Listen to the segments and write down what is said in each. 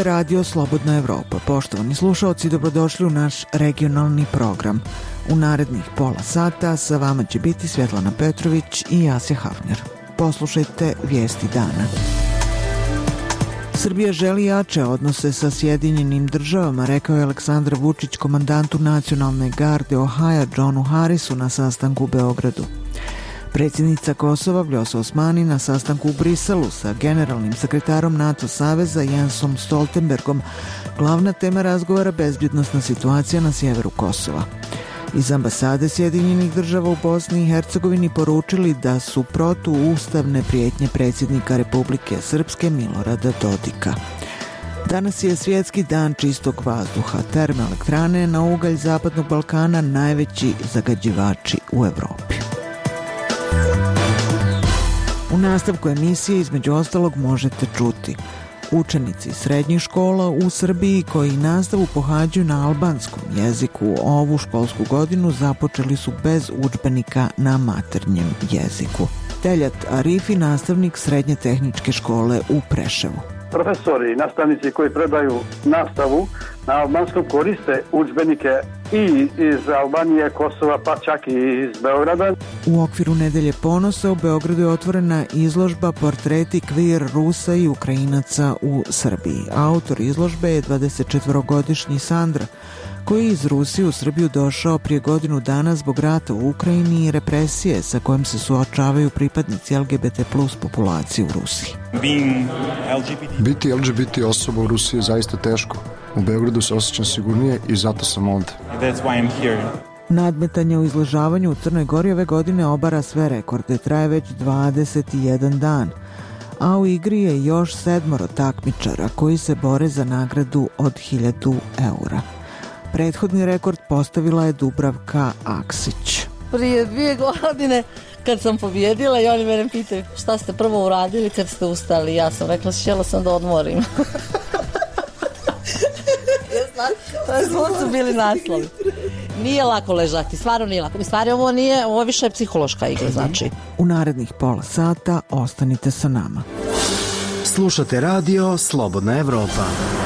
Radio Slobodna Evropa. Poštovani slušaoci, dobrodošli u naš regionalni program. U narednih pola sata sa vama će biti Svjetlana Petrović i Jasja Hafner. Poslušajte vijesti dana. Srbija želi jače odnose sa Sjedinjenim državama, rekao je Aleksandar Vučić komandantu nacionalne garde Ohaja Johnu Harrisu na sastanku u Beogradu. Predsjednica Kosova Vljosa Osmani na sastanku u Briselu sa generalnim sekretarom NATO saveza Jensom Stoltenbergom glavna tema razgovora bezbjednosna situacija na sjeveru Kosova. Iz ambasade Sjedinjenih država u Bosni i Hercegovini poručili da su protuustavne prijetnje predsjednika Republike Srpske Milorada Dodika. Danas je svjetski dan čistog vazduha. Termoelektrane na ugalj Zapadnog Balkana najveći zagađivači u Evropi. U nastavku emisije između ostalog možete čuti: učenici srednjih škola u Srbiji koji nastavu pohađaju na albanskom jeziku ovu školsku godinu započeli su bez udžbenika na maternjem jeziku. Teljat Arifi, nastavnik Srednje tehničke škole u Preševu. Profesori i nastavnici koji predaju nastavu na albanskom koriste udžbenike i iz Albanije, Kosova, pa čak i iz Beograda. U okviru Nedelje ponosa u Beogradu je otvorena izložba Portreti queer Rusa i Ukrajinaca u Srbiji. Autor izložbe je 24-godišnji Sandra, koji je iz Rusije u Srbiju došao prije godinu dana zbog rata u Ukrajini i represije sa kojim se suočavaju pripadnici LGBT plus populacije u Rusiji. Biti LGBT osoba u Rusiji je zaista teško. U Beogradu se osjećam sigurnije i zato sam ovdje. Nadmetanje u izložavanju u Crnoj Gori ove godine obara sve rekorde, traje već 21 dan, a u igri je još 7 takmičara koji se bore za nagradu od 1000 eura. Prethodni rekord postavila je Dubravka Aksić. Prije 2 godine kad sam pobjedila i oni mene pitaju šta ste prvo uradili kad ste ustali, ja sam rekla htjela sam da odmorim. To su bili naslovi. Nije lako ležati, stvarno nije lako. Stvari ovo više je psihološka igra, znači. U narednih pola sata ostanite sa nama. Slušate radio Slobodna Evropa.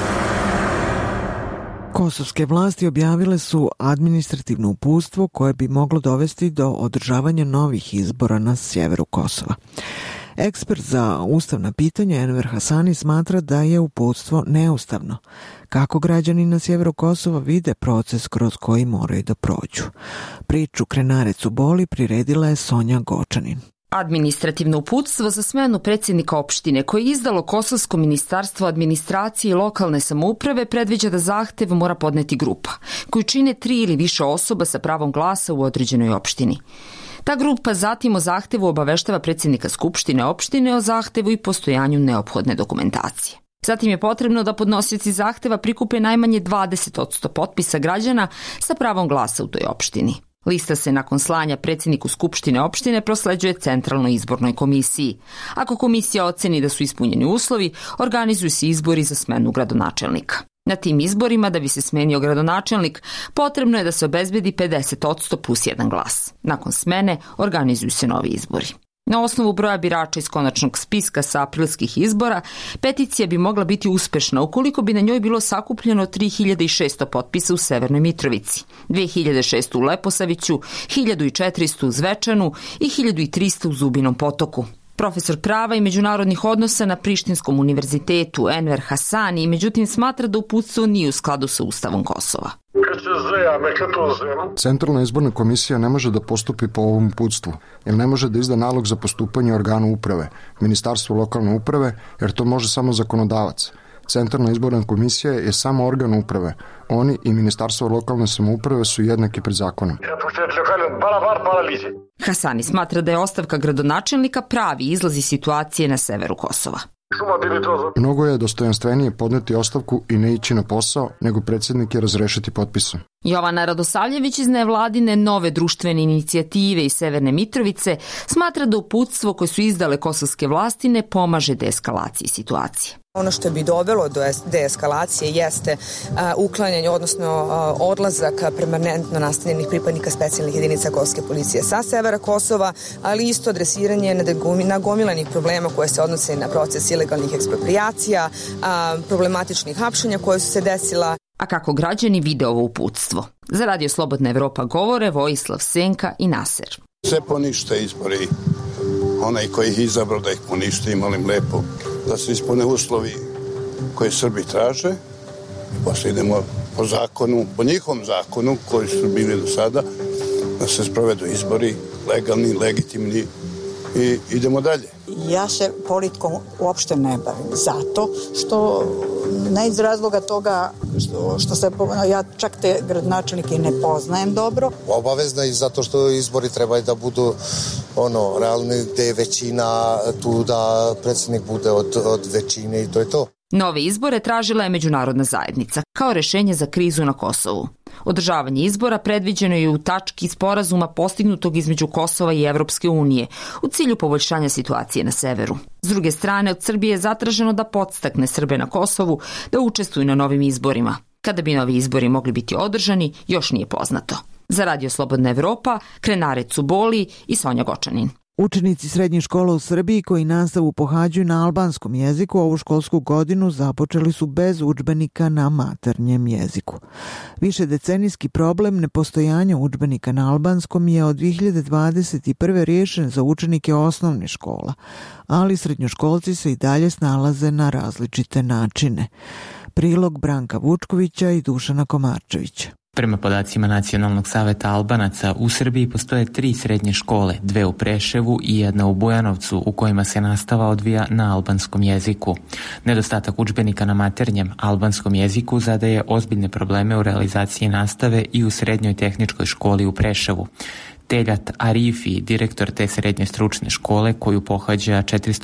Kosovske vlasti objavile su administrativno uputstvo koje bi moglo dovesti do održavanja novih izbora na sjeveru Kosova. Ekspert za ustavna pitanja Enver Hasani smatra da je uputstvo neustavno. Kako građani na sjeveru Kosova vide proces kroz koji moraju da prođu? Priču Krenarecu boli priredila je Sonja Gočanin. Administrativno uputstvo za smenu predsjednika opštine koje je izdalo Kosovsko ministarstvo administracije i lokalne samouprave predviđa da zahtev mora podneti grupa, koju čine 3 ili više osoba sa pravom glasa u određenoj opštini. Ta grupa zatim o zahtevu obaveštava predsjednika Skupštine opštine o zahtevu i postojanju neophodne dokumentacije. Zatim je potrebno da podnosioci zahteva prikupe najmanje 20% potpisa građana sa pravom glasa u toj opštini. Lista se nakon slanja predsjedniku Skupštine opštine prosleđuje Centralnoj izbornoj komisiji. Ako komisija oceni da su ispunjeni uslovi, organizuju se izbori za smenu gradonačelnika. Na tim izborima, da bi se smenio gradonačelnik, potrebno je da se obezbedi 50% plus 1 glas. Nakon smene organizuju se novi izbori. Na osnovu broja birača iz konačnog spiska sa aprilskih izbora, peticija bi mogla biti uspešna ukoliko bi na njoj bilo sakupljeno 3600 potpisa u Severnoj Mitrovici, 2600 u Leposaviću, 1400 u Zvečanu i 1300 u Zubinom Potoku. Profesor prava i međunarodnih odnosa na Prištinskom univerzitetu Enver Hasani međutim smatra da uputstvo nije u skladu sa Ustavom Kosova. Centralna izborna komisija ne može da postupi po ovom uputstvu, jer ne može da izda nalog za postupanje organu uprave, Ministarstvu lokalne uprave, jer to može samo zakonodavac. Centralna izborna komisija je samo organ uprave. Oni i Ministarstvo lokalne samouprave su jednaki pred zakonom. Hasani smatra da je ostavka gradonačelnika pravi izlaz iz situacije na severu Kosova. Mnogo je dostojanstvenije podneti ostavku i ne ići na posao, nego predsjednik je razrešiti potpisom. Jovana Radosavljević iz nevladine Nove društvene inicijative iz Severne Mitrovice smatra da uputstvo koje su izdale kosovske vlasti ne pomaže deeskalaciji situacije. Ono što bi dovelo do deeskalacije jeste uklanjanje, odnosno odlazak permanentno nastanjenih pripadnika specijalnih jedinica kosovske policije sa severa Kosova, ali isto adresiranje nagomilanih problema koje se odnose na proces ilegalnih eksproprijacija, problematičnih hapšenja koje su se desila. A kako građani vide ovo uputstvo? Za Radio Slobodna Evropa govore Vojislav Senka i Naser. Sve ponište izbori. Onaj koji ih izabrao da ih poništi, molim lepo da se ispune uslovi koje Srbi traže i posle idemo po zakonu, po njihovom zakonu koji su bili do sada, da se sprovedu izbori legalni, legitimni i idemo dalje. Ja se politikom uopšte ne bavim zato što ne iz razloga toga što se, ja čak te gradonačelnike ne poznajem dobro. Obavezno i zato što izbori trebaju da budu realni, gde je većina tu da predsjednik bude od većine i to je to. Nove izbore tražila je međunarodna zajednica kao rešenje za krizu na Kosovu. Održavanje izbora predviđeno je u tački sporazuma postignutog između Kosova i Evropske unije u cilju poboljšanja situacije na severu. S druge strane, od Srbije je zatraženo da podstakne Srbe na Kosovu da učestvuju na novim izborima. Kada bi novi izbori mogli biti održani, još nije poznato. Za Radio Slobodna Evropa, Krenare Cuboli i Sonja Gočanin. Učenici srednjih škola u Srbiji koji nastavu pohađaju na albanskom jeziku ovu školsku godinu započeli su bez udžbenika na maternjem jeziku. Višedecenijski problem nepostojanja udžbenika na albanskom je od 2021. riješen za učenike osnovnih škola, ali srednjoškolci se i dalje snalaze na različite načine. Prilog Branka Vučkovića i Dušana Komarčevića. Prema podacima Nacionalnog saveta Albanaca, u Srbiji postoje 3 srednje škole, 2 u Preševu i 1 u Bujanovcu, u kojima se nastava odvija na albanskom jeziku. Nedostatak udžbenika na maternjem albanskom jeziku zadaje ozbiljne probleme u realizaciji nastave i u srednjoj tehničkoj školi u Preševu. Teljat Arifi, direktor te srednje stručne škole koju pohađa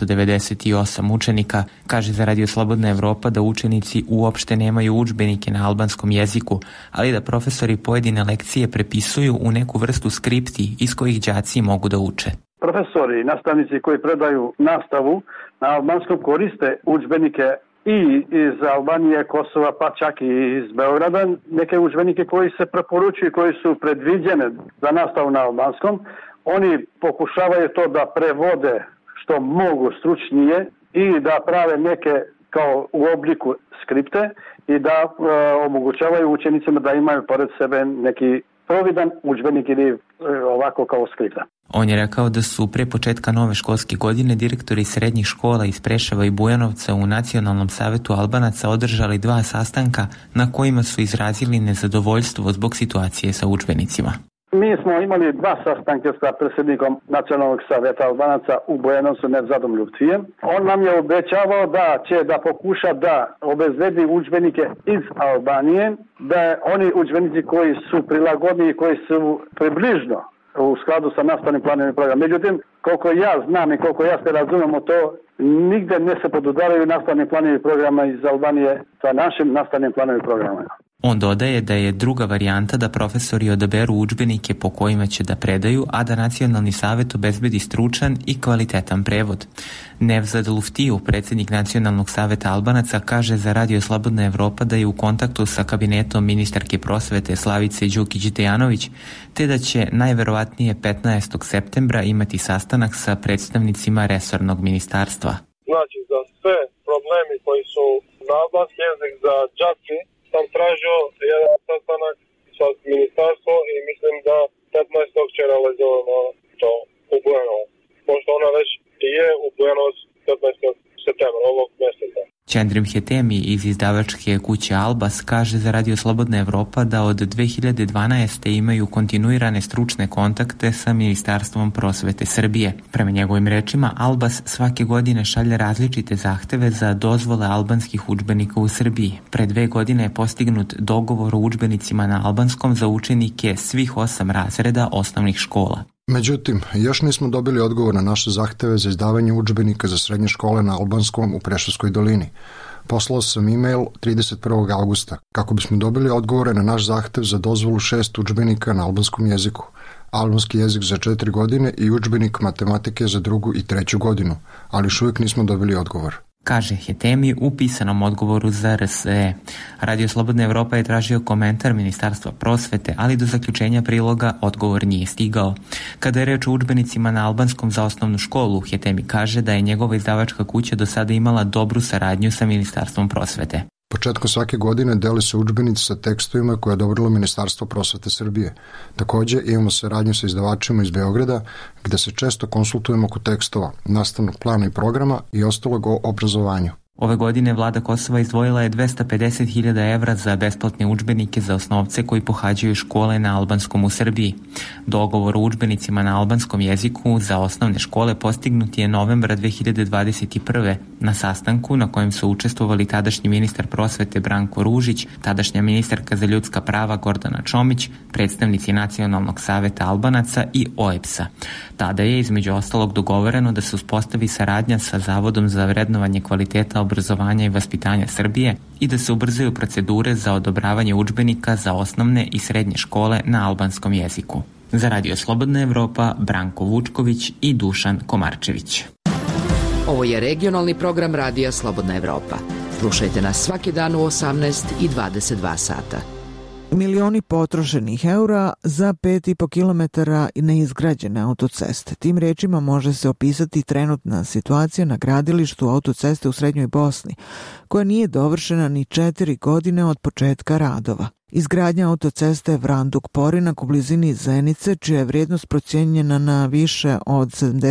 498 učenika, kaže za Radio Slobodna Evropa da učenici uopšte nemaju udžbenike na albanskom jeziku, ali da profesori pojedine lekcije prepisuju u neku vrstu skripti iz kojih đaci mogu da uče. Profesori i nastavnici koji predaju nastavu na albanskom koriste udžbenike i iz Albanije, Kosova, pa čak i iz Beograda, neke udžbenike koji se preporučuju, koji su predviđene za nastavu na albanskom. Oni pokušavaju to da prevode što mogu stručnije i da prave neke kao u obliku skripte i da omogućavaju učenicima da imaju pored sebe neki providan udžbenik ili ovako kao skripta. On je rekao da su pre početka nove školske godine direktori srednjih škola iz Preševa i Bujanovca u Nacionalnom savetu Albanaca održali 2 sastanka na kojima su izrazili nezadovoljstvo zbog situacije sa udžbenicima. Mi smo imali 2 sastanke sa predsjednikom Nacionalnog saveta Albanaca u Bujanovcu Nevzadom Ljubcijem. On nam je obećavao da će da pokuša da obezbedi udžbenike iz Albanije, da oni udžbenici koji su prilagodni i koji su približno u skladu sa nastavnim planom i programom. Međutim, koliko ja znam i koliko ja se razumemo to, nigde ne se podudaraju nastavni planovi i programa iz Albanije sa našim nastavnim planom i programima. On dodaje da je druga varijanta da profesori odaberu udžbenike po kojima će da predaju, a da Nacionalni savet obezbedi stručan i kvalitetan prevod. Nevzad Luftiju, predsjednik Nacionalnog saveta Albanaca, kaže za Radio Slobodna Evropa da je u kontaktu sa kabinetom ministarke prosvete Slavice Đukić-Dejanović, te da će najverovatnije 15. septembra imati sastanak sa predstavnicima resornog ministarstva. Znači, za sve problemi koji su na albanski jezik za đaci, sam tražio jedan sastanak sa ministarstvom i mislim da 15. će realizovano to u Bujanovac. Pošto ona već je u Bujanovac 15. septembra ovog mjeseca. Čendrim Hetemi iz izdavačke kuće Albas kaže za Radio Slobodna Evropa da od 2012. imaju kontinuirane stručne kontakte sa Ministarstvom prosvete Srbije. Prema njegovim rečima, Albas svake godine šalje različite zahteve za dozvole albanskih udžbenika u Srbiji. Pre 2 godine je postignut dogovor o udžbenicima na albanskom za učenike svih 8 razreda osnovnih škola. Međutim, još nismo dobili odgovor na naše zahteve za izdavanje udžbenika za srednje škole na albanskom u Preševskoj dolini. Poslao sam e-mail 31. augusta kako bismo dobili odgovore na naš zahtev za dozvolu 6 udžbenika na albanskom jeziku, albanski jezik za 4 godine i udžbenik matematike za 2. i 3. godinu, ali još uvijek nismo dobili odgovor. kaže Hetemi u pisanom odgovoru za RSE. Radio Slobodna Evropa je tražio komentar Ministarstva prosvete, ali do zaključenja priloga odgovor nije stigao. Kada je reč o udžbenicima na albanskom za osnovnu školu, Hetemi kaže da je njegova izdavačka kuća do sada imala dobru saradnju sa Ministarstvom prosvete. Početkom svake godine dele se udžbenici sa tekstovima koje je odobrilo Ministarstvo prosvete Srbije. Takođe imamo saradnju sa izdavačima iz Beograda, gde se često konsultujemo oko tekstova, nastavnog plana i programa i ostalog o obrazovanju. Ove godine vlada Kosova izdvojila je 250.000 evra za besplatne udžbenike za osnovce koji pohađaju škole na albanskom u Srbiji. Dogovor o udžbenicima na albanskom jeziku za osnovne škole postignut je novembra 2021. na sastanku na kojem su učestvovali tadašnji ministar prosvete Branko Ružić, tadašnja ministarka za ljudska prava Gordana Čomić, predstavnici Nacionalnog saveta Albanaca i OEBS-a. Tada je između ostalog dogovoreno da se uspostavi saradnja sa Zavodom za vrednovanje kvaliteta obrazovanja i vaspitanja Srbije i da se ubrzaju procedure za odobravanje udžbenika za osnovne i srednje škole na albanskom jeziku. Za Radio Slobodna Evropa, Branko Vučković i Dušan Komarčević. Ovo je regionalni program Radija Slobodna Evropa. Slušajte nas svaki dan u 18 i 22 sata. Milioni potrošenih eura za 5,5 kilometara neizgrađene autoceste. Tim rečima može se opisati trenutna situacija na gradilištu autoceste u Srednjoj Bosni, koja nije dovršena ni 4 godine od početka radova. Izgradnja autoceste Vranduk-Porinak u blizini Zenice, čija je vrijednost procijenjena na više od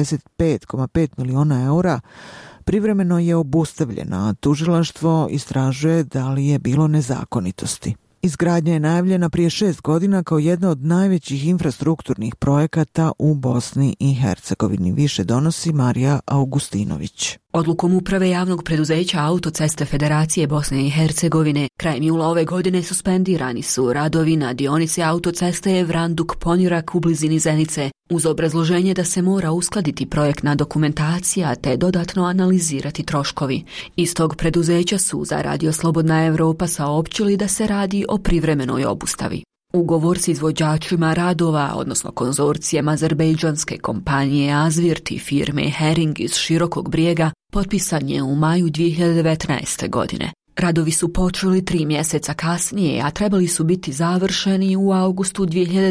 75,5 miliona eura, privremeno je obustavljena, a tužilaštvo istražuje da li je bilo nezakonitosti. Izgradnja je najavljena prije 6 godina kao jedna od najvećih infrastrukturnih projekata u Bosni i Hercegovini. Više donosi Marija Augustinović. Odlukom uprave javnog preduzeća Autoceste Federacije Bosne i Hercegovine krajem jula ove godine suspendirani su radovi na dionici autoceste Vranduk-Ponirak u blizini Zenice, uz obrazloženje da se mora uskladiti projektna dokumentacija te dodatno analizirati troškovi. Iz tog preduzeća su za Radio Slobodna Evropa saopćili da se radi o privremenoj obustavi. Ugovor s izvođačima radova, odnosno konzorcijem azerbejdžanske kompanije Azvirt i firme Hering iz Širokog Brijega, potpisan je u maju 2019. godine. Radovi su počeli 3 mjeseca kasnije, a trebali su biti završeni u augustu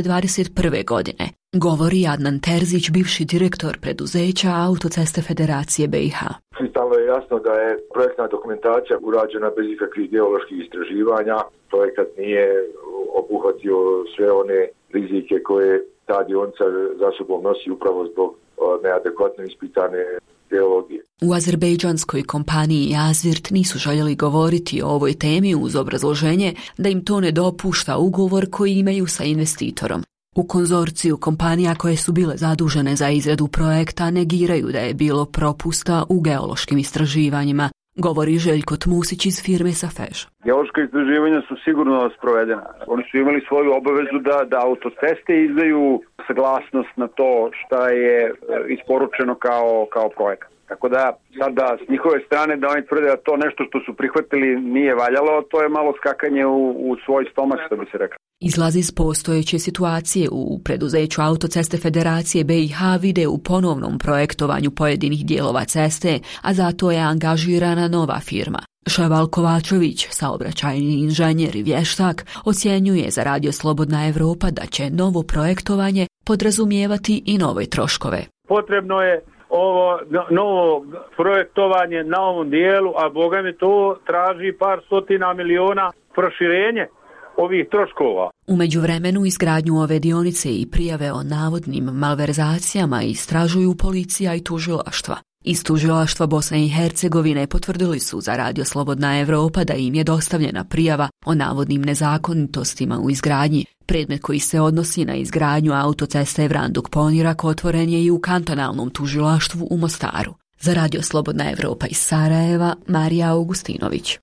2021. godine. Govori Adnan Terzić, bivši direktor preduzeća Autoceste Federacije BiH. Kristalno je jasno da je projektna dokumentacija urađena bez ikakvih geoloških istraživanja. Projekat nije obuhvatio sve one rizike koje ta dionica za sobom nosi upravo zbog neadekvatno ispitane geologije. U azerbejdžanskoj kompaniji Azvirt nisu željeli govoriti o ovoj temi uz obrazloženje da im to ne dopušta ugovor koji imaju sa investitorom. U konzorciju kompanija koje su bile zadužene za izradu projekta negiraju da je bilo propusta u geološkim istraživanjima, govori Željko Tmusić iz firme Safež. Geološka istraživanja su sigurno sprovedena. Oni su imali svoju obavezu da autoceste izdaju saglasnost na to šta je isporučeno kao projekat. Tako da sada s njihove strane da oni tvrde da to nešto što su prihvatili nije valjalo, to je malo skakanje u svoj stomak, što bi se rekao. Izlazi iz postojeće situacije u preduzeću Autoceste Federacije BiH vide u ponovnom projektovanju pojedinih dijelova ceste, a zato je angažirana nova firma. Ševal Kovačević, saobraćajni inženjer i vještak, ocjenjuje za Radio Slobodna Evropa da će novo projektovanje podrazumijevati i nove troškove. Potrebno je ovo novo projektovanje na ovom dijelu, a boga mi to traži par stotina miliona proširenje ovih troškova. U međuvremenu izgradnju ove dionice i prijave o navodnim malverzacijama istražuju policija i tužilaštva. Iz tužilaštva Bosne i Hercegovine potvrdili su za Radio Slobodna Evropa da im je dostavljena prijava o navodnim nezakonitostima u izgradnji. Predmet koji se odnosi na izgradnju autoceste Vranduk-Ponirak otvoren je i u kantonalnom tužilaštvu u Mostaru. Za Radio Slobodna Evropa iz Sarajeva, Marija Augustinović.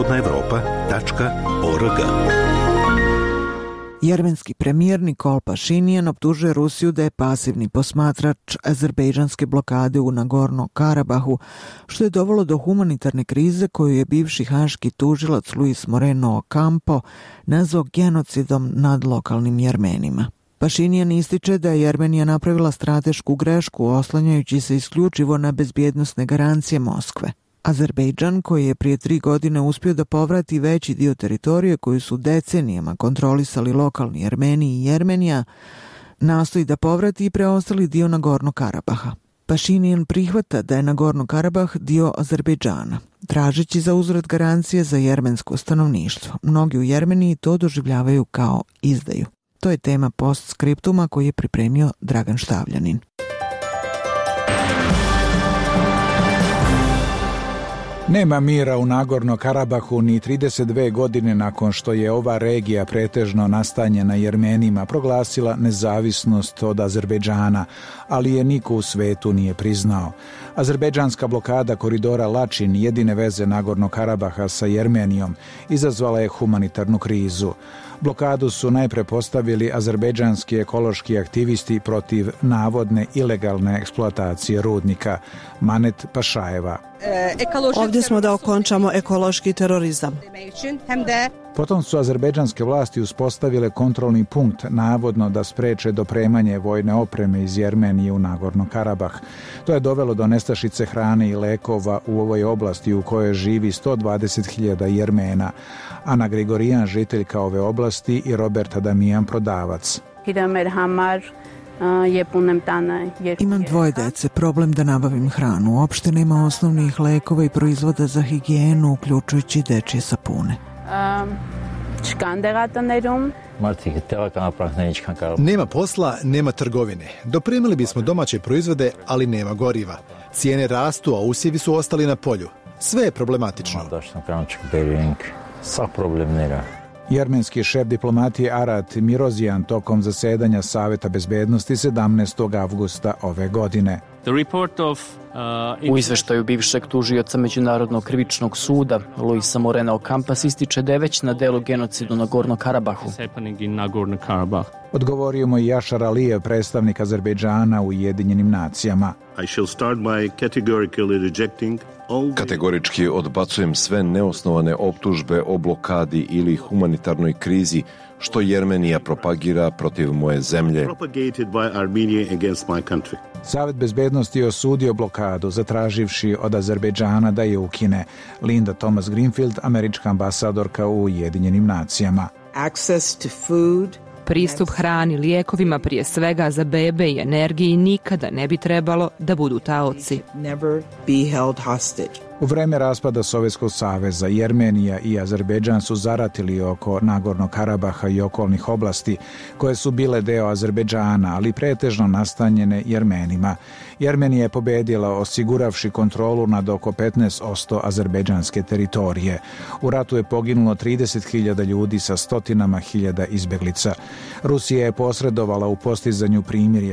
slobodnaevropa.org. Jermenski premijer Nikol Pašinjan optužuje Rusiju da je pasivni posmatrač azerbejdžanske blokade u Nagorno-Karabahu, što je dovelo do humanitarne krize koju je bivši haški tužilac Luis Moreno Ocampo nazvao genocidom nad lokalnim Jermenima. Pašinjan ističe da je Jermenija napravila stratešku grešku oslanjajući se isključivo na bezbjednosne garancije Moskve. Azerbejdžan, koji je prije 3 godine uspio da povrati veći dio teritorije koju su decenijama kontrolisali lokalni Jermeni i Jermenija, nastoji da povrati i preostali dio Nagorno Karabaha. Pašinjan prihvata da je Nagorno Karabah dio Azerbejdžana, tražeći za uzvrat garancije za jermensko stanovništvo. Mnogi u Jermeniji to doživljavaju kao izdaju. To je tema postskriptuma koji je pripremio Dragan Štavljanin. Nema mira u Nagorno Karabahu ni 32 godine nakon što je ova regija pretežno nastanjena Jermenima proglasila nezavisnost od Azerbejdžana, ali je niko u svetu nije priznao. Azerbejdžanska blokada koridora Lačin, jedine veze Nagorno Karabaha sa Jermenijom, izazvala je humanitarnu krizu. Blokadu su najpre postavili azerbejdžanski ekološki aktivisti protiv navodne ilegalne eksploatacije rudnika. Manet Pašajeva. Ovdje smo da okončamo ekološki terorizam. Potom su azerbejdžanske vlasti uspostavile kontrolni punkt navodno da spreče dopremanje vojne opreme iz Jermenije u Nagorno Karabah. To je dovelo do nestašice hrane i lekova u ovoj oblasti u kojoj živi 120.000 Jermena. Ana Grigorijan, žiteljka ove oblasti, i Robert Adamijan, prodavac. Imam 2 dece, problem da nabavim hranu. Uopšte nema osnovnih lekova i proizvoda za higijenu, uključujući dečje sapune. Nema posla, nema trgovine. Dopremili bismo domaće proizvode, ali nema goriva. Cijene rastu, a usjevi su ostali na polju. Sve je problematično. Jermenski šef diplomatije Arat Mirozijan tokom zasedanja Saveta bezbednosti 17. avgusta ove godine. U izveštaju bivšeg tužioca Međunarodnog krivičnog suda Luisa Morena Ocampas ističe da je već na delu genocid u Nagorno Karabahu. Odgovorio mu i Jašar Alijev, predstavnik Azerbejdžana u Ujedinjenim nacijama. Kategorički odbacujem sve neosnovane optužbe o blokadi ili humanitarnoj krizi što Jermenija propagira protiv moje zemlje. Savet bezbednosti je osudio blokadu, zatraživši od Azerbejdžana da je ukine. Linda Thomas Greenfield, američka ambasadorka u Ujedinjenim nacijama. Pristup hrani, lijekovima, prije svega za bebe i energiji, nikada ne bi trebalo da budu taoci. U vreme raspada Sovjetskog saveza, Jermenija i Azerbejdžan su zaratili oko Nagorno Karabaha i okolnih oblasti, koje su bile deo Azerbejdžana, ali pretežno nastanjene Jermenima. Jermenija je pobedila, osiguravši kontrolu nad oko 15% azerbejdžanske teritorije. U ratu je poginulo 30.000 ljudi sa stotinama hiljada izbeglica. Rusija je posredovala u postizanju primirja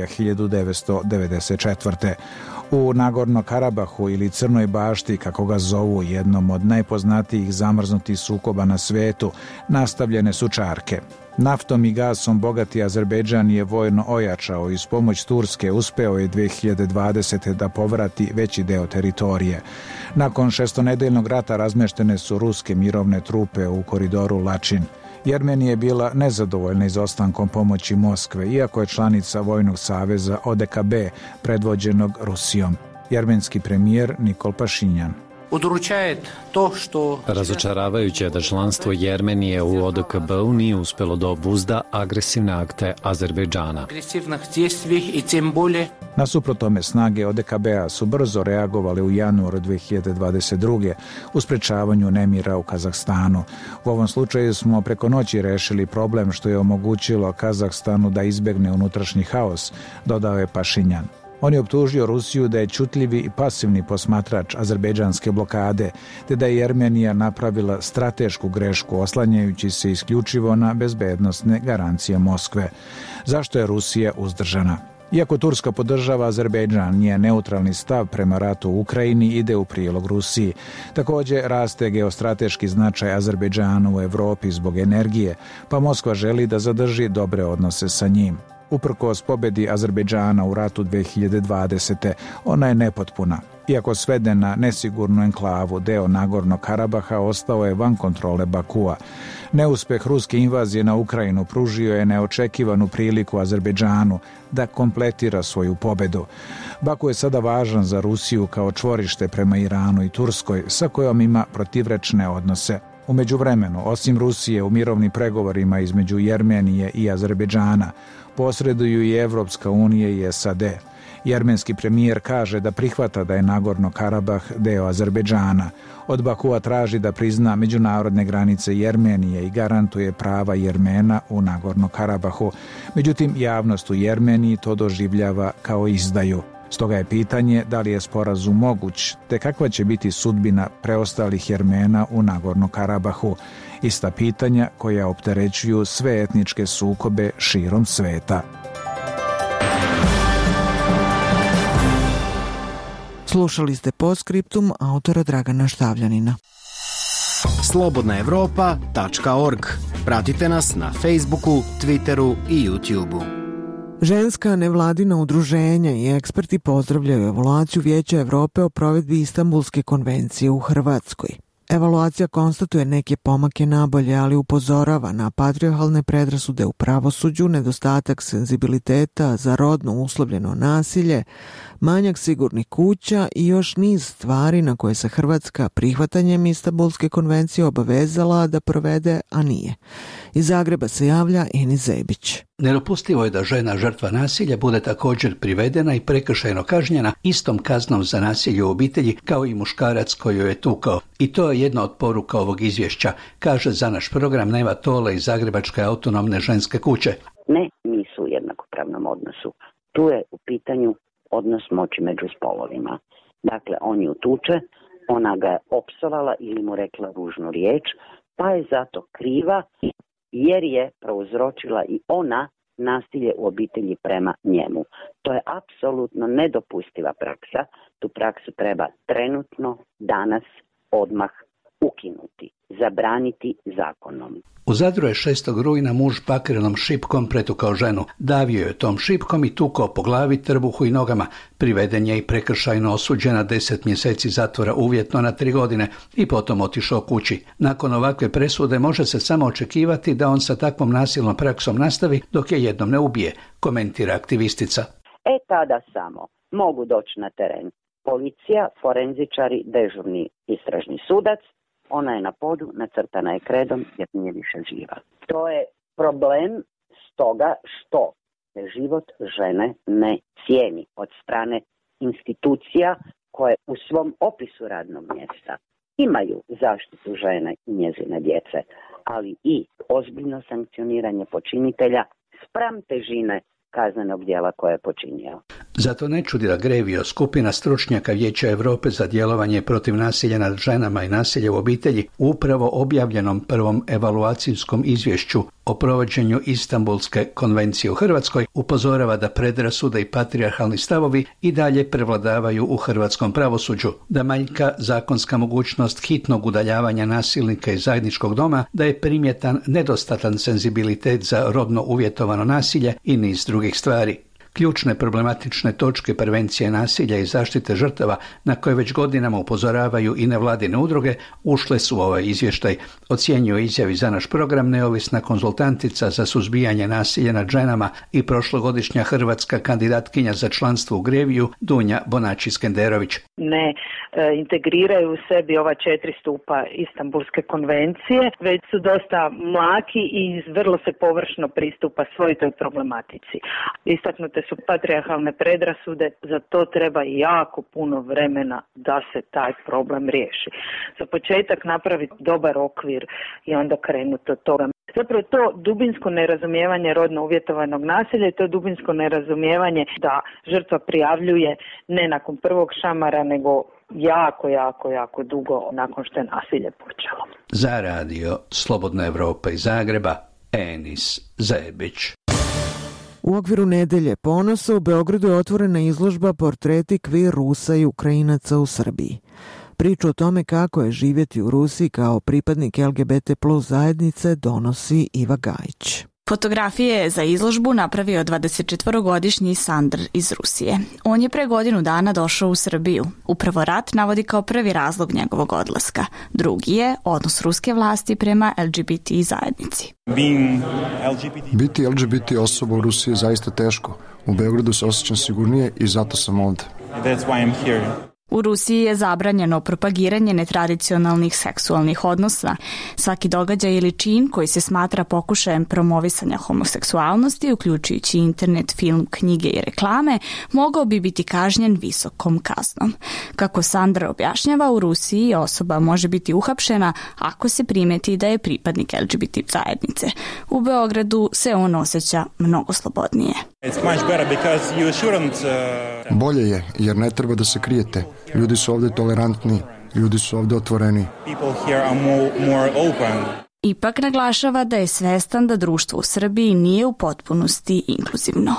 1994. U Nagorno Karabahu ili Crnoj bašti, kako ga zovu, jednom od najpoznatijih zamrznutih sukoba na svetu, nastavljene su čarke. Naftom i gasom bogati Azerbejdžan je vojno ojačao i uz pomoć Turske uspeo je 2020. da povrati veći deo teritorije. Nakon šestonedeljnog rata razmeštene su ruske mirovne trupe u koridoru Lačin. Jermenija je bila nezadovoljna izostankom pomoći Moskve, iako je članica Vojnog saveza ODKB, predvođenog Rusijom. Jermenski premijer Nikol Pašinjan. Razočaravajuće je da članstvo Jermenije u ODKB-u nije uspelo da obuzda agresivne akte Azerbejdžana. Nasuprot tome, snage ODKB-a su brzo reagovale u januaru 2022. u sprečavanju nemira u Kazahstanu. U ovom slučaju smo preko noći rešili problem što je omogućilo Kazahstanu da izbegne unutrašnji haos, dodao je Pašinjan. On je optužio Rusiju da je ćutljivi i pasivni posmatrač azerbejdžanske blokade, te da je Jermenija napravila stratešku grešku oslanjajući se isključivo na bezbednosne garancije Moskve. Zašto je Rusija uzdržana? Iako Turska podržava Azerbejdžan, nije neutralni stav prema ratu u Ukrajini ide u prilog Rusiji. Također raste geostrateški značaj Azerbejdžana u Evropi zbog energije, pa Moskva želi da zadrži dobre odnose sa njim. Uprkos pobedi Azerbejdžana u ratu 2020. ona je nepotpuna. Iako sveden na nesigurnu enklavu, deo Nagornog Karabaha ostao je van kontrole Bakua. Neuspeh ruske invazije na Ukrajinu pružio je neočekivanu priliku Azerbejdžanu da kompletira svoju pobedu. Baku je sada važan za Rusiju kao čvorište prema Iranu i Turskoj, sa kojom ima protivrečne odnose. U međuvremenu, osim Rusije, u mirovnim pregovorima između Jermenije i Azerbejdžana posreduju i Evropska unija i SAD. Jermenski premijer kaže da prihvata da je Nagorno Karabah deo Azerbejdžana. Od Bakua traži da prizna međunarodne granice Jermenije i garantuje prava Jermena u Nagorno Karabahu. Međutim, javnost u Jermeniji to doživljava kao izdaju. Stoga je pitanje da li je sporazum moguć, te kakva će biti sudbina preostalih Jermena u Nagorno Karabahu. Ista pitanja koja opterećuju sve etničke sukobe širom sveta. Slušali ste Postscriptum autora Dragana Štavljanina. Slobodnaevropa.org. Pratite nas na Facebooku, Twitteru i YouTubeu. Ženska nevladina udruženja i eksperti pozdravljaju evaluaciju Vijeća Evrope o provedbi Istanbulske konvencije u Hrvatskoj. Evaluacija konstatuje neke pomake nabolje, ali upozorava na patrijarhalne predrasude u pravosuđu, nedostatak senzibiliteta za rodno uslovljeno nasilje, manjak sigurnih kuća i još niz stvari na koje se Hrvatska prihvatanjem Istanbulske konvencije obavezala da provede, a nije. Iz Zagreba se javlja Enis Zebić. Nedopustivo je da žena žrtva nasilja bude također privedena i prekršajno kažnjena istom kaznom za nasilje u obitelji kao i muškarac koji joj je tukao. I to je jedna od poruka ovog izvješća, kaže za naš program Neva Tole iz Zagrebačke autonomne ženske kuće. Ne, nisu u jednakopravnom odnosu. Tu je u pitanju odnos moći među spolovima. Dakle, on ju tuče, ona ga je opsovala ili mu rekla ružnu riječ, pa je zato kriva jer je prouzročila i ona nasilje u obitelji prema njemu. To je apsolutno nedopustiva praksa. Tu praksu treba trenutno, danas, odmah ukinuti, zabraniti zakonom. U Zadru je 6. rujna muž bakrenom šipkom pretukao ženu. Davio je tom šipkom i tukao po glavi, trbuhu i nogama. Priveden je i prekršajno osuđen na 10 mjeseci zatvora uvjetno na 3 godine i potom otišao kući. Nakon ovakve presude može se samo očekivati da on sa takvom nasilnom praksom nastavi dok je jednom ne ubije, komentira aktivistica. Tada samo mogu doći na teren policija, forenzičari, dežurni istražni sudac. Ona je na podu, nacrtana je kredom jer nije više živa. To je problem stoga što se život žene ne cijeni od strane institucija koje u svom opisu radnog mjesta imaju zaštitu žene i njezine djece, ali i ozbiljno sankcioniranje počinitelja spram težine kaznenog djela koje je počinio. Zato ne čudi da Grevio, skupina stručnjaka Vijeća Europe za djelovanje protiv nasilja nad ženama i nasilja u obitelji, upravo objavljenom prvom evaluacijskom izvješću o provođenju Istanbulske konvencije u Hrvatskoj, upozorava da predrasude i patrijarhalni stavovi i dalje prevladavaju u hrvatskom pravosuđu, da manjka zakonska mogućnost hitnog udaljavanja nasilnika iz zajedničkog doma, da je primjetan nedostatan senzibilitet za rodno uvjetovano nasilje i niz drugih stvari. Ključne problematične točke prevencije nasilja i zaštite žrtava na koje već godinama upozoravaju i nevladine udruge ušle su u ovaj izvještaj, ocjenjuje izjavi za naš program neovisna konzultantica za suzbijanje nasilja nad ženama i prošlogodišnja hrvatska kandidatkinja za članstvo u Greviju Dunja Bonači-Skenderović. Ne integriraju u sebi ova 4 stupa Istanbulske konvencije, već su dosta mlaki i vrlo se površno pristupa svoj toj problematici. Istaknute su patrijarhalne predrasude, za to treba jako puno vremena da se taj problem riješi. Za početak napraviti dobar okvir i onda krenuti od toga. Zapravo to dubinsko nerazumijevanje rodno uvjetovanog nasilja i to dubinsko nerazumijevanje da žrtva prijavljuje ne nakon prvog šamara, nego jako dugo nakon što je nasilje počelo. Za radio Slobodna Evropa iz Zagreba, Enis Zebić. U okviru Nedelje ponosa u Beogradu je otvorena izložba Portreti queer Rusa i Ukrajinaca u Srbiji. Priču o tome kako je živjeti u Rusiji kao pripadnik LGBT plus zajednice donosi Iva Gajić. Fotografije je za izložbu napravio 24-godišnji Sandr iz Rusije. On je pre godinu dana došao u Srbiju. Upravo rat navodi kao prvi razlog njegovog odlaska. Drugi je odnos ruske vlasti prema LGBT zajednici. Biti LGBT osoba u Rusiji je zaista teško. U Beogradu se osjećam sigurnije i zato sam ovde. U Rusiji je zabranjeno propagiranje netradicionalnih seksualnih odnosa. Svaki događaj ili čin koji se smatra pokušajem promovisanja homoseksualnosti, uključujući internet, film, knjige i reklame, mogao bi biti kažnjen visokom kaznom. Kako Sandra objašnjava, u Rusiji osoba može biti uhapšena ako se primeti da je pripadnik LGBT zajednice. U Beogradu se on osjeća mnogo slobodnije. Bolje je, jer ne treba da se krijete. Ljudi su ovde tolerantni, ljudi su ovde otvoreni. Ipak naglašava da je svestan da društvo u Srbiji nije u potpunosti inkluzivno.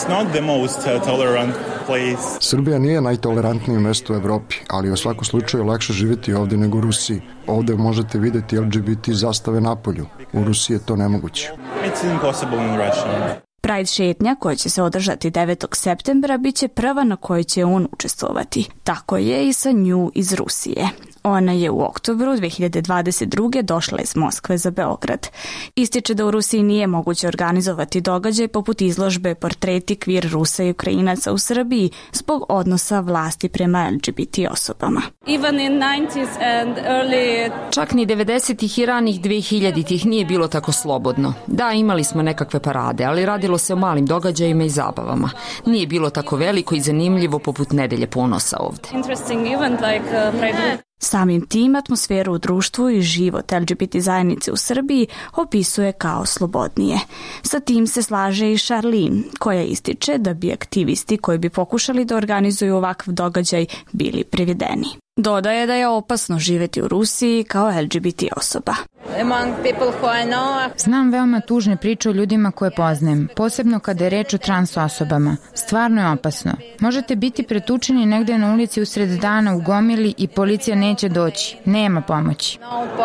Srbija nije najtolerantnije mesto u Evropi, ali u svakom slučaju lakše živjeti ovde nego u Rusiji. Ovde možete videti LGBT zastave napolju. U Rusiji je to nemoguće. Pride šetnja, koja će se održati 9. septembra, biće prva na kojoj će on učestvovati. Tako je i sa nju iz Rusije. Ona je u oktobru 2022. došla iz Moskve za Beograd. Ističe da u Rusiji nije moguće organizovati događaj poput izložbe Portreti kvir Rusa i Ukrajinaca u Srbiji zbog odnosa vlasti prema LGBT osobama. Čak ni 90-ih i ranih 2000-ih nije bilo tako slobodno. Da, imali smo nekakve parade, ali radilo se o malim događajima i zabavama. Nije bilo tako veliko i zanimljivo poput Nedelje ponosa ovde. Samim tim atmosferu u društvu i život LGBT zajednice u Srbiji opisuje kao slobodnije. Sa tim se slaže i Charlene, koja ističe da bi aktivisti koji bi pokušali da organizuju ovakav događaj bili privedeni. Dodaje da je opasno živjeti u Rusiji kao LGBT osoba. Znam veoma tužne priče o ljudima koje poznajem, posebno kada je reč o trans osobama. Stvarno je opasno. Možete biti pretučeni negde na ulici usred dana u gomili i policija neće doći. Nema pomoći.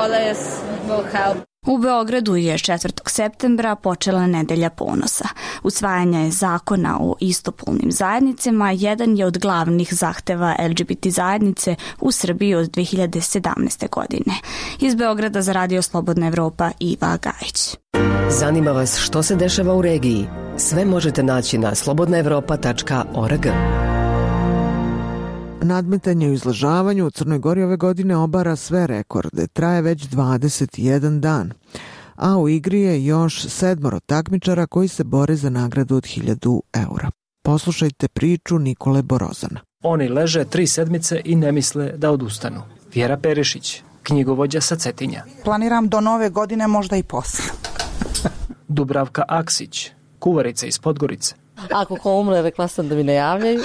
U Beogradu je 4. septembra počela Nedelja ponosa. Usvajanje zakona o istopolnim zajednicama jedan je od glavnih zahteva LGBT zajednice u Srbiji od 2017. godine. Iz Beograda za Radio Slobodna Evropa Iva Gajić. Zanima vas što se dešava u regiji? Sve možete naći na slobodnaevropa.org. Nadmetanje u izlažavanju u Crnoj Gori ove godine obara sve rekorde, traje već 21 dan, a u igri je još 7 takmičara koji se bore za nagradu od 1000 eura. Poslušajte priču Nikole Borozana. Oni leže 3 sedmice i ne misle da odustanu. Vjera Perišić, knjigovođa sa Cetinja. Planiram do nove godine, možda i posle. Dubravka Aksić, kuvarica iz Podgorice. Ako ko umre, rekla sam da mi ne javljaju.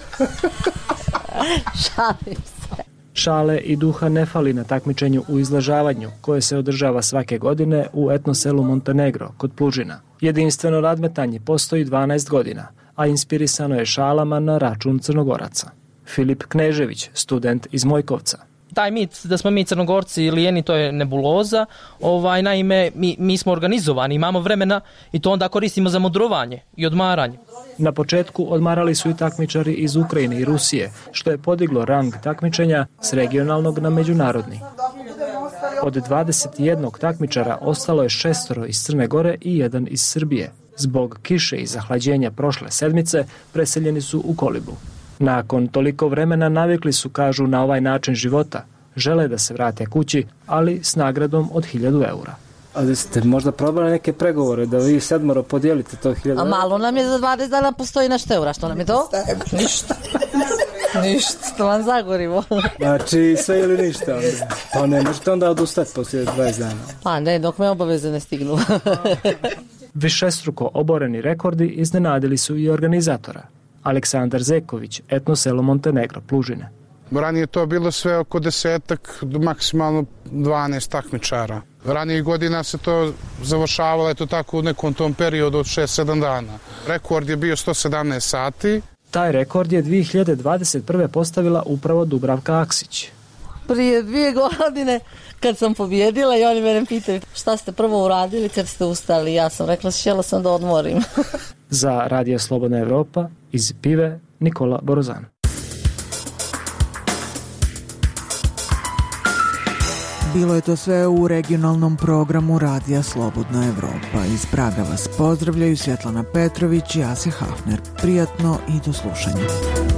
Šalim se. Šale i duha ne fali na takmičenju u izlažavanju koje se održava svake godine u etnoselu Montenegro kod Plužina. Jedinstveno nadmetanje postoji 12 godina, a inspirisano je šalama na račun Crnogoraca. Filip Knežević, student iz Mojkovca. Taj mit da smo mi Crnogorci lijeni, to je nebuloza. Naime, mi smo organizovani, imamo vremena i to onda koristimo za mudrovanje i odmaranje. Na početku odmarali su i takmičari iz Ukrajine i Rusije, što je podiglo rang takmičenja s regionalnog na međunarodni. Od 21 takmičara ostalo je 6 iz Crne Gore i 1 iz Srbije. Zbog kiše i zahlađenja prošle sedmice preseljeni su u Kolibu. Nakon toliko vremena navikli su, kažu, na ovaj način života. Žele da se vrate kući, ali s nagradom od 1000 eura. Ali ste možda probali neke pregovore da vi 7 podijelite to 1000 eura? A malo nam je za 20 dana postoji nešto eura, što nam je to? Ništa. Ništa, to vam zagorimo. Znači sve ili ništa onda? Pa ne možete onda odustati poslije 20 dana. Pa ne, dok me obaveze ne stignu. Višestruko oboreni rekordi iznenadili su i organizatora. Aleksandar Zeković, etnoselo Montenegro, Plužine. Ranije to bilo sve oko 10, maksimalno 12 takmičara. Ranijih godina se to završavalo eto tako u nekom tom periodu od 6-7 dana. Rekord je bio 117 sati. Taj rekord je 2021. postavila upravo Dubravka Aksić. prije 2 godine kad sam pobjedila i oni mene pitaju šta ste prvo uradili kad ste ustali. Ja sam rekla, sjela sam da odmorim. Za Radio Slobodna Evropa iz Pive, Nikola Borozan. Bilo je to sve u regionalnom programu Radija Slobodna Evropa. Iz Praga vas pozdravljaju Svjetlana Petrović i Asja Hafner. Prijatno i do slušanja.